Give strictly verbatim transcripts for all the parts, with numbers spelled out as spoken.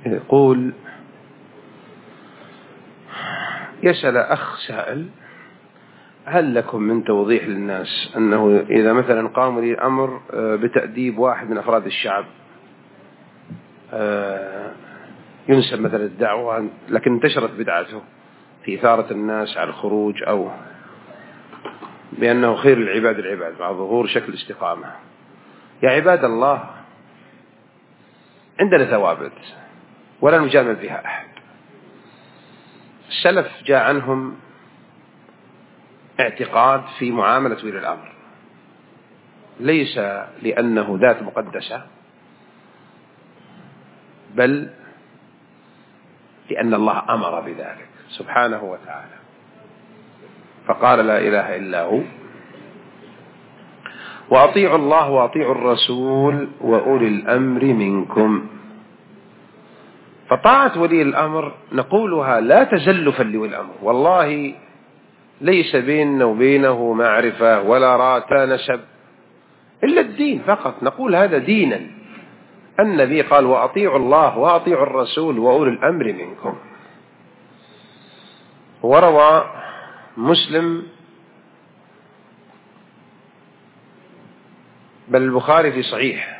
يقول يسأل أخ سائل: هل لكم من توضيح للناس أنه إذا مثلا قاموا لي الأمر بتأديب واحد من أفراد الشعب ينسب مثلا الدعوة، لكن انتشرت بدعته في إثارة الناس على الخروج، أو بأنه خير العباد العباد مع ظهور شكل استقامة؟ يا عباد الله، عندنا ثوابت ولا نجامل بها أحد. السلف جاء عنهم اعتقاد في معاملة ولي الأمر، ليس لأنه ذات مقدسة، بل لأن الله أمر بذلك سبحانه وتعالى، فقال: لا إله إلا هو، وأطيعوا الله وأطيعوا الرسول وأولي الأمر منكم. فطاعة ولي الأمر نقولها لا تزلفا لولي الأمر، والله ليس بيننا وبينه معرفة ولا راتا نسب إلا الدين فقط، نقول هذا دينا. النبي قال: وأطيعوا الله وأطيعوا الرسول وأولي الأمر منكم. وروى مسلم بل البخاري في صحيح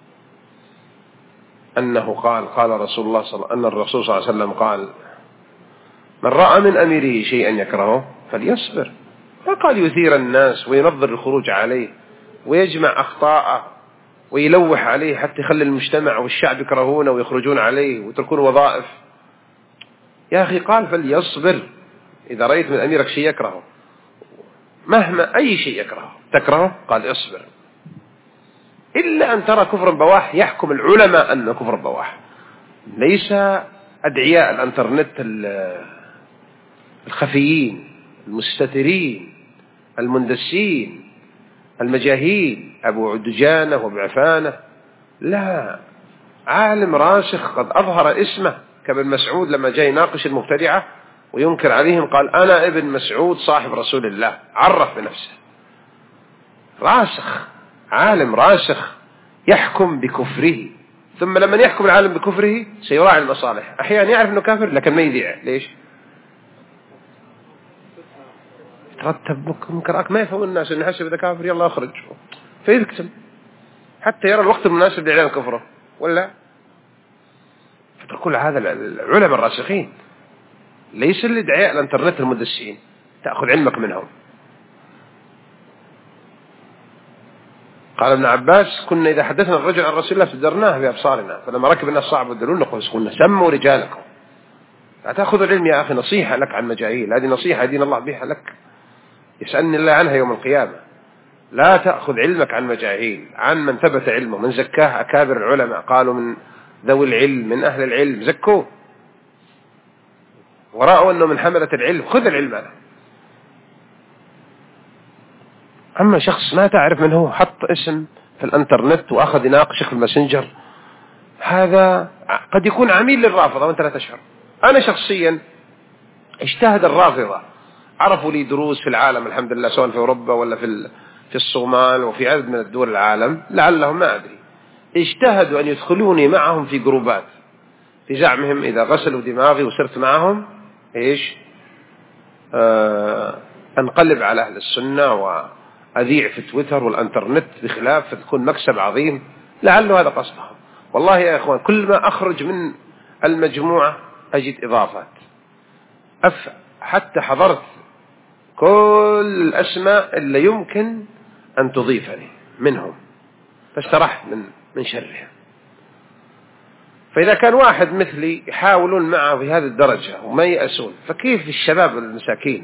أنه قال: قال رسول الله صلى أن الرسول صلى الله عليه وسلم قال: من رأى من أميره شيئا يكرهه فليصبر. فقال يثير الناس وينظر الخروج عليه ويجمع أخطاءه ويلوح عليه حتى يخلي المجتمع والشعب يكرهونه ويخرجون عليه ويتركون وظائف. يا أخي قال: فليصبر. إذا رأيت من أميرك شيء يكرهه، مهما أي شيء يكرهه تكرهه، قال: اصبر، إلا أن ترى كفر بواح يحكم العلماء أنه كفر بواح، ليس أدعياء الانترنت الخفيين المستترين المندسين المجاهيل أبو عدجانة وبعفانة، لا، عالم راسخ قد أظهر اسمه كابن مسعود لما جاء يناقش المبتدعة وينكر عليهم قال: أنا ابن مسعود صاحب رسول الله، عرف بنفسه، راسخ، عالم راسخ يحكم بكفره. ثم لما يحكم العالم بكفره سيراعي المصالح، أحيانا يعرف أنه كافر لكن ما يذيع. ليش؟ ترتب منكرك، ما يفهم الناس أن يحسب إذا كافر يلا أخرج فيكتم حتى يرى الوقت المناسب لإعلان كفره، ولا فتقول هذا العلماء الراسخين، ليس الادعياء الانترنت المدسين تأخذ علمك منهم. قال ابن عباس: كنا إذا حدثنا الرجل عن رسول الله فدرناه بأبصارنا، فلما ركب الناس صعب الدلول نقول: قلنا سموا رجالكم. لا تأخذ العلم يا أخي، نصيحة لك عن مجاهيل، هذه نصيحة دين الله بها لك، يسألني الله عنها يوم القيامة. لا تأخذ علمك عن مجاهيل، عن من ثبت علمه، من زكاه أكابر العلماء، قالوا من ذوي العلم من أهل العلم زكوه ورأوا أنه من حملة العلم، خذ العلم له. أما شخص ما تعرف من هو، حط اسم في الانترنت وأخذ يناقشك في الماسنجر، هذا قد يكون عميل للرافضة وأنت لا تشعر. أنا شخصيا اجتهد الرافضة، عرفوا لي دروس في العالم الحمد لله، سواء في أوروبا ولا في في الصومال وفي عدد من الدول العالم، لعلهم ما أدري اجتهدوا أن يدخلوني معهم في جروبات، في زعمهم إذا غسلوا دماغي وصرت معهم إيش آه أنقلب على أهل السنة وأذيع في تويتر والانترنت بخلاف، فتكون مكسب عظيم. لعله هذا قصدهم. والله يا إخوان كل ما أخرج من المجموعة أجد إضافات، أف حتى حضرت كل الأسماء اللي يمكن أن تضيفني منهم، فاسترحت من من شرها. فإذا كان واحد مثلي يحاولون معه في هذه الدرجة وما يأسون، فكيف الشباب المساكين؟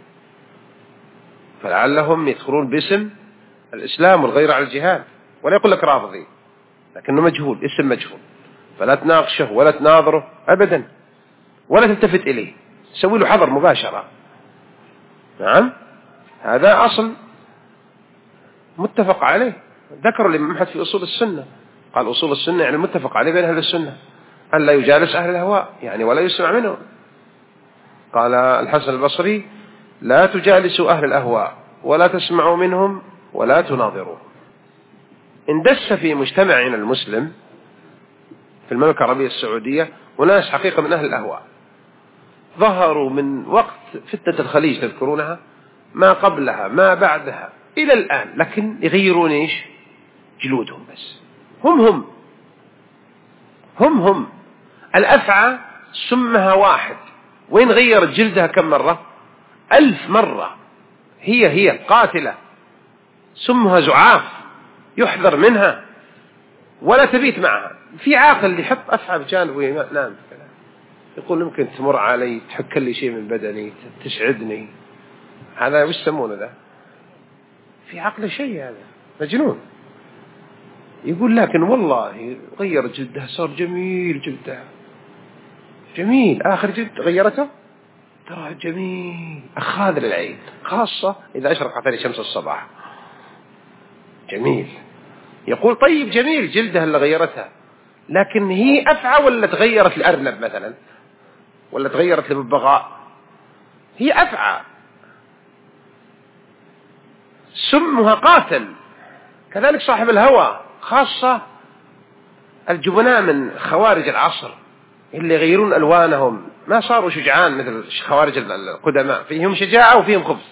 فلعلهم يدخلون باسم الإسلام والغير على الجهاد، ولا يقول لك رافضي لكنه مجهول، اسم مجهول، فلا تناقشه ولا تناظره أبدا ولا تلتفت إليه، سوي له حظر مباشرة. نعم، هذا أصل متفق عليه، ذكر الإمام أحمد في أصول السنة، قال أصول السنة يعني المتفق عليه بين أهل السنة أن لا يجالس أهل الهواء يعني ولا يسمع منهم. قال الحسن البصري: لا تجالسوا أهل الأهواء ولا تسمعوا منهم ولا تناظروا. إن دس في مجتمعنا المسلم في المملكة العربية السعودية، وناس حقيقة من أهل الأهواء ظهروا من وقت فتنة الخليج تذكرونها، ما قبلها ما بعدها إلى الآن، لكن يغيرون إيش؟ جلودهم بس. هم هم هم هم الأفعى سمها واحد، وين غيرت جلدها كم مرة؟ ألف مرة. هي هي قاتلة، سمها زعاف يحذر منها ولا تبيت معها. في عاقل يحط أفعى بجانب وينام، يقول يمكن تمر علي تحك لي شيء من بدني تسعدني. هذا وش يسمونه ذا؟ في عقل شيء، هذا مجنون. يقول لكن والله غير جلدها صار جميل، جلدها جميل، آخر جلد غيرته ترى جميل أخاذ للعين، خاصة إذا أشرقت عليه شمس الصباح جميل. يقول طيب جميل جلدها اللي غيرتها، لكن هي أفعى ولا تغيرت لأرنب مثلا، ولا تغيرت لببغاء؟ هي أفعى، سمها قاتل. كذلك صاحب الهوى، خاصة الجبناء من خوارج العصر اللي يغيرون ألوانهم، ما صاروا شجعان مثل خوارج القدماء، فيهم شجاعة وفيهم خبث،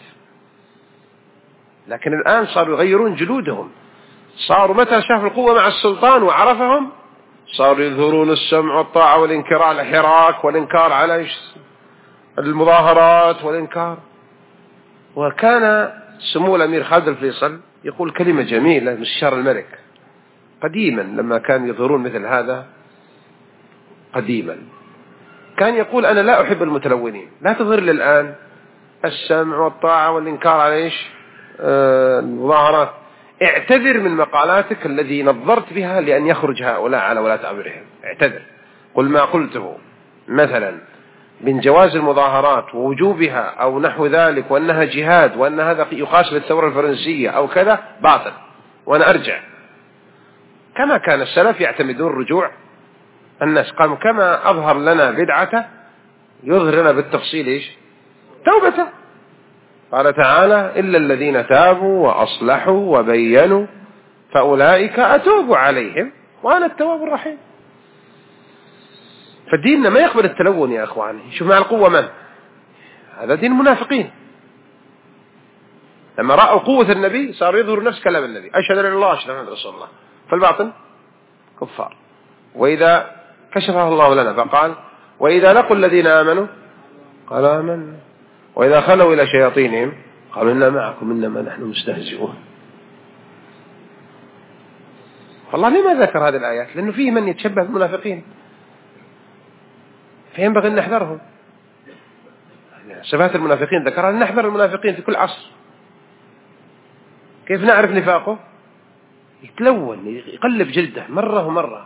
لكن الآن صاروا يغيرون جلودهم. صاروا متى شافوا القوة مع السلطان وعرفهم صاروا يظهرون السمع والطاعة والإنكار على الحراك والإنكار على المظاهرات والإنكار. وكان سمو الأمير خالد الفيصل يقول كلمة جميلة مستشار الملك قديما لما كان يظهرون مثل هذا، قديما كان يقول أنا لا أحب المتلونين، لا تظهر لي الآن السمع والطاعة والإنكار على إيش آه المظاهرات، اعتذر من مقالاتك الذي نظرت بها لأن يخرج هؤلاء على ولاة أمرهم، اعتذر. قل ما قلته مثلا من جواز المظاهرات ووجوبها أو نحو ذلك وأنها جهاد وأن هذا يقاس بالثورة الفرنسية أو كذا باطل، وأنا أرجع. كما كان السلف يعتمدون رجوع الناس، قالوا كما أظهر لنا بدعته يظهر لنا بالتفصيل إيش توبته. قال تعالى إلا الذين تابوا وأصلحوا وبينوا فأولئك أتوب عليهم وأنا التواب الرحيم. فديننا ما يقبل التلون يا أخواني. شوف مع القوة من؟ هذا دين المنافقين. لما رأوا قوة النبي صاروا يظهروا نفس كلام النبي، أشهد أن لا إله إلا الله أشهد أن رسول الله، فالباطن كفار. وإذا كشفها الله لنا فقال وإذا لقوا الذين آمنوا قال آمنا وإذا خلوا إلى شياطينهم قالوا إنا معكم إنما نحن مستهزئون. فالله لما ذكر هذه الآيات؟ لأنه فيه من يتشبه بالمنافقين، فينبغي أن نحذرهم. صفات المنافقين ذكرها، نحذر المنافقين في كل عصر. كيف نعرف نفاقه؟ يتلون يقلب جلده مرة ومرة.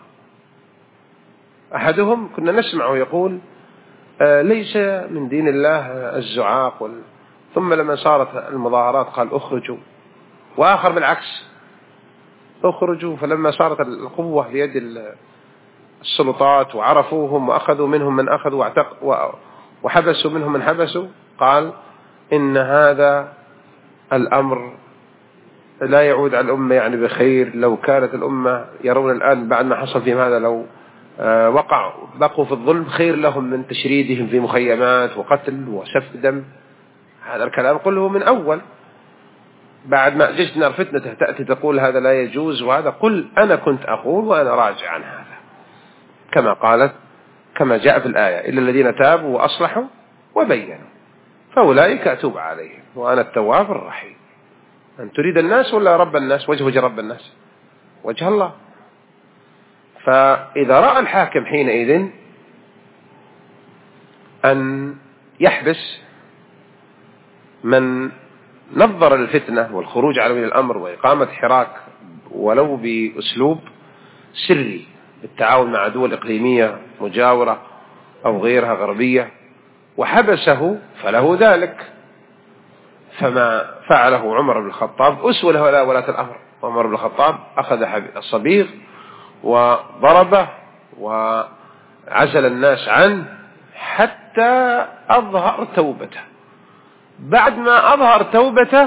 أحدهم كنا نسمعه يقول آه ليس من دين الله الزعاق وال... ثم لما صارت المظاهرات قال اخرجوا، وآخر بالعكس اخرجوا، فلما صارت القوة بيد السلطات وعرفوهم وأخذوا منهم من أخذوا واعتق... وحبسوا منهم من حبسوا، قال إن هذا الأمر لا يعود على الأمة يعني بخير. لو كانت الأمة يرون الآن بعد ما حصل فيهم هذا لو آه وقع بقوا في الظلم خير لهم من تشريدهم في مخيمات وقتل وسفك دم. هذا الكلام قله من أول، بعد ما جئت نار فتنته تأتي تقول هذا لا يجوز، وهذا قل أنا كنت أقول وأنا راجع عن هذا كما قالت كما جاء في الآية إلا الذين تابوا وأصلحوا وبينوا فأولئك أتوب عليهم وأنا التواب الرحيم. أن تريد الناس ولا رب الناس؟ وجه وجه رب الناس وجه الله. فإذا رأى الحاكم حينئذ أن يحبس من نظر الفتنة والخروج على ولي الأمر وإقامة حراك ولو بأسلوب سري بالتعاون مع دول إقليمية مجاورة أو غيرها غربية وحبسه فله ذلك. فما فعله عمر بن الخطاب أسوة له ولاة الأمر. عمر بن الخطاب أخذ الصبيغ وضربه وعزل الناس عنه حتى أظهر توبته. بعد ما أظهر توبته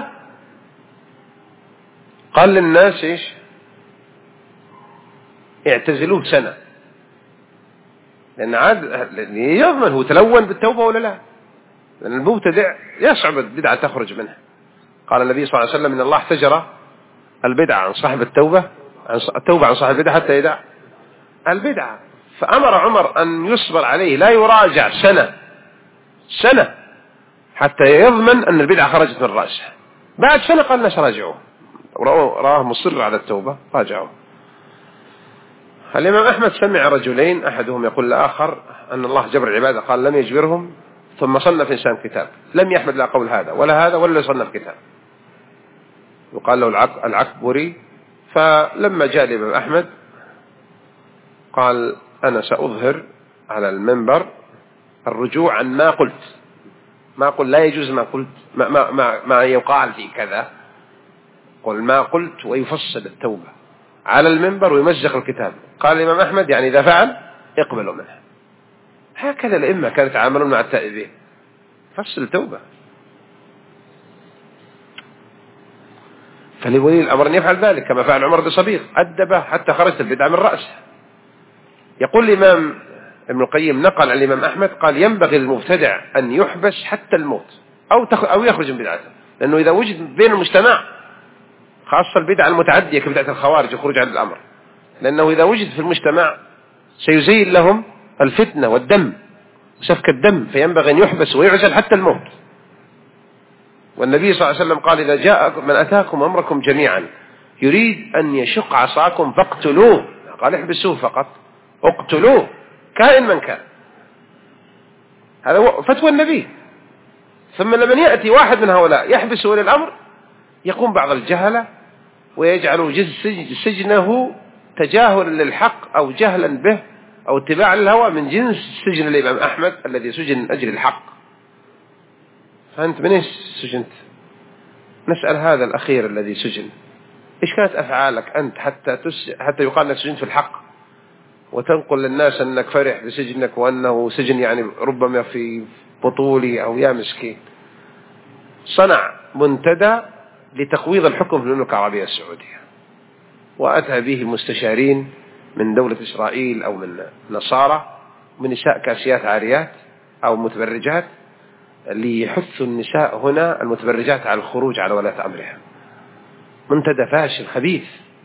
قال للناس إيش؟ اعتزلوه سنة لأن عاد يضمن هو تلون بالتوبة ولا لا، لأن المبتدع يصعب البدعة تخرج منه. قال النبي صلى الله عليه وسلم إن الله احتجر البدعة عن صاحب التوبة، عن التوبة عن صاحب البدعة حتى يدع البدعة. فأمر عمر أن يصبر عليه لا يراجع سنة سنة حتى يضمن أن البدعة خرجت من رأسه. بعد سنة قال الناس راجعوه، رآه مصر على التوبة راجعوه. الإمام أحمد سمع رجلين أحدهم يقول لآخر أن الله جبر العبادة، قال لم يجبرهم، ثم صنف إنسان كتاب لم يحمد لا قول هذا ولا هذا ولا يصنف كتاب يقال له العكبري. فلما جاء الإمام أحمد قال أنا سأظهر على المنبر الرجوع عن ما قلت، ما قل لا يجوز ما قلت ما, ما, ما, ما يقال في كذا، قل ما قلت ويفصل التوبة على المنبر ويمزق الكتاب. قال الإمام أحمد يعني إذا فعل اقبلوا منه. هكذا الأئمة كانوا يتعاملون مع التائبين، فصل التوبة. فلولي الأمر أن يفعل ذلك كما فعل عمر بصبيغ، أدبه حتى خرجت البدعة من رأسه. يقول الإمام ابن القيم نقل عن الإمام أحمد قال ينبغي للمبتدع أن يحبس حتى الموت أو أو يخرج من بدعته، لأنه إذا وجد بين المجتمع خاصة البدعة المتعدية كبدعة الخوارج وخروج عن الأمر، لأنه إذا وجد في المجتمع سيزيل لهم الفتنة والدم وسفك الدم، فينبغي أن يحبس ويعزل حتى الموت. والنبي صلى الله عليه وسلم قال إذا جاء من أتاكم أمركم جميعا يريد أن يشق عصاكم فاقتلوه، قال احبسوه فقط، اقتلوه كائن من كان. هذا فتوى النبي. ثم لمن يأتي واحد من هؤلاء يحبس ولي الأمر يقوم بعض الجهلة ويجعل سجنه تجاهلا للحق أو جهلا به أو اتباعا للهوى من جنس سجن الإمام أحمد الذي سجن من أجل الحق. فأنت من إيش سجنت؟ نسأل هذا الأخير الذي سجن إيش كانت أفعالك أنت حتى تس... حتى يقال أنك سجنت في الحق، وتنقل للناس أنك فرح بسجنك وأنه سجن يعني ربما في بطولي أو يا مسكين. صنع منتدى لتقويض الحكم في المملكة العربية السعودية، وأتى به مستشارين من دولة إسرائيل أو من نصارى من نساء كاسيات عاريات أو متبرجات ليحثوا النساء هنا المتبرجات على الخروج على ولاة أمرها. منتدى فاشل خبيث.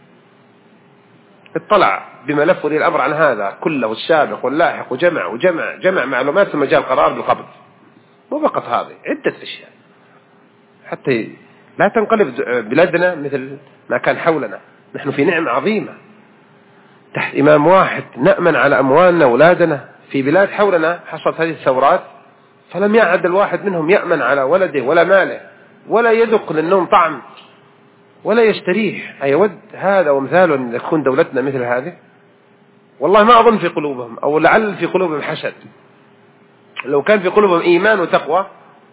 اطلع بملف ولي الأمر عن هذا كله السابق واللاحق وجمع وجمع جمع معلومات ثم جاء القرار بالقبض. مو فقط هذه، عدة أشياء حتى لا تنقلب بلادنا مثل ما كان حولنا. نحن في نعمة عظيمة تحت إمام واحد نأمن على أموالنا أولادنا. في بلاد حولنا حصلت هذه الثورات فلم يعد الواحد منهم يأمن على ولده ولا ماله ولا يذق للنوم طعم ولا يستريح. أيود هذا ومثاله أن تكون دولتنا مثل هذه؟ والله ما أظن في قلوبهم، أو لعل في قلوبهم حسد. لو كان في قلوبهم إيمان وتقوى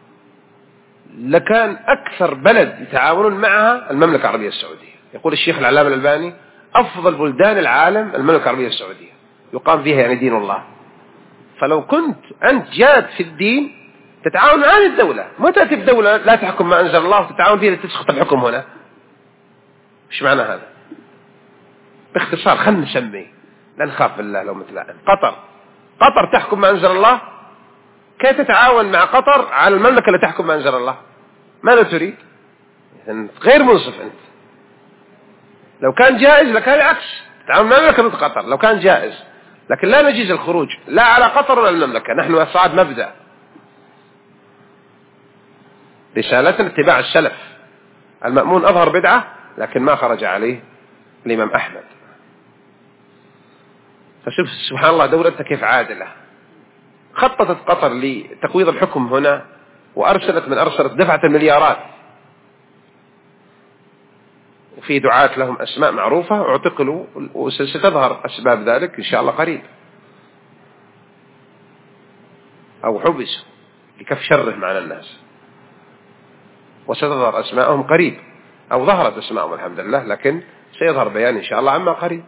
لكان أكثر بلد يتعاونون معها المملكة العربية السعودية. يقول الشيخ العلامة الألباني أفضل بلدان العالم المملكة العربية السعودية يقام فيها يعني دين الله. فلو كنت أنت جاد في الدين تتعاون مع هذه الدولة، ما تأتي بدولة لا تحكم ما أنزل الله وتتعاون فيها لتسقط الحكم هنا. إيش معنى هذا؟ باختصار خلنا نسميه، لا نخاف بالله لو مثل قطر. قطر تحكم ما أنزل الله، كيف تتعاون مع قطر على المملكة اللي تحكم ما أنزل الله؟ ماذا تريد؟ غير منصف أنت. لو كان جائز لكان العكس، تعاون مع المملكة ضد قطر لو كان جائز، لكن لا نجيز الخروج لا على قطر ولا المملكة. نحن أصعد مبدأ رسالتنا اتباع السلف. المأمون أظهر بدعة لكن ما خرج عليه الإمام أحمد. فشوف سبحان الله دولتنا كيف عادلة. خططت قطر لتقويض الحكم هنا وأرسلت من أرسلت دفعت المليارات، وفي دعاة لهم أسماء معروفة اعتقلوا وستظهر أسباب ذلك إن شاء الله قريب، أو حبسوا لكف شره معنا الناس، وستظهر أسماءهم قريب، أو ظهرت أسماءهم الحمد لله، لكن سيظهر بيان إن شاء الله عما قريب.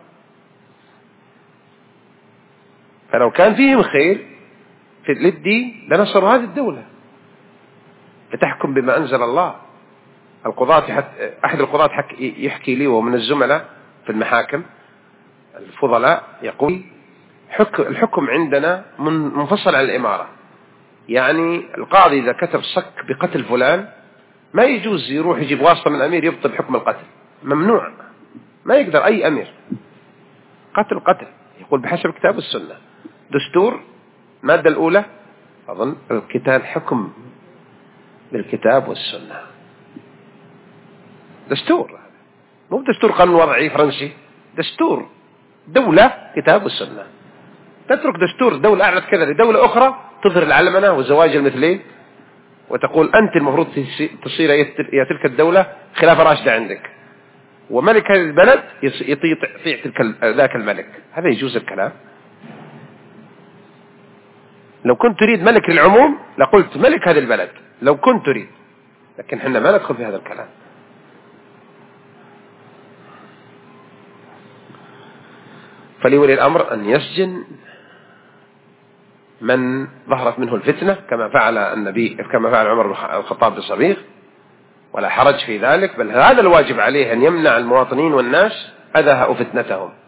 فلو كان فيهم خير في للدين لنصروا هذه الدولة لتحكم بما أنزل الله. القضاة أحد القضاة يحكي لي ومن الزملاء في المحاكم الفضلاء يقول الحكم عندنا منفصل عن الإمارة. يعني القاضي إذا كتب صك بقتل فلان ما يجوز يروح يجيب واسطة من الأمير يبطل حكم القتل، ممنوع، ما يقدر أي أمير. قتل قتل، يقول بحسب الكتاب والسنة. دستور المادة الأولى أظن القتال حكم بالكتاب والسنة، دستور، مو دستور قانون وضعي فرنسي، دستور دولة كتاب والسنة. تترك دستور دولة أعلت كذا لدولة أخرى تظهر العلمنة وزواج المثلين وتقول أنت المفروض تصير يا تلك الدولة خلافة راشدة عندك، وملك هذه البلد يطيع تلك ذاك الملك. هذا يجوز الكلام؟ لو كنت تريد ملك للعموم لقلت ملك هذه البلد لو كنت تريد، لكن حنا ما ندخل في هذا الكلام. فلولي الأمر أن يسجن من ظهرت منه الفتنة كما فعل النبي كما فعل عمر بن الخطاب بصبيغ، ولا حرج في ذلك، بل هذا الواجب عليه أن يمنع المواطنين والناس أذاها فتنتهم.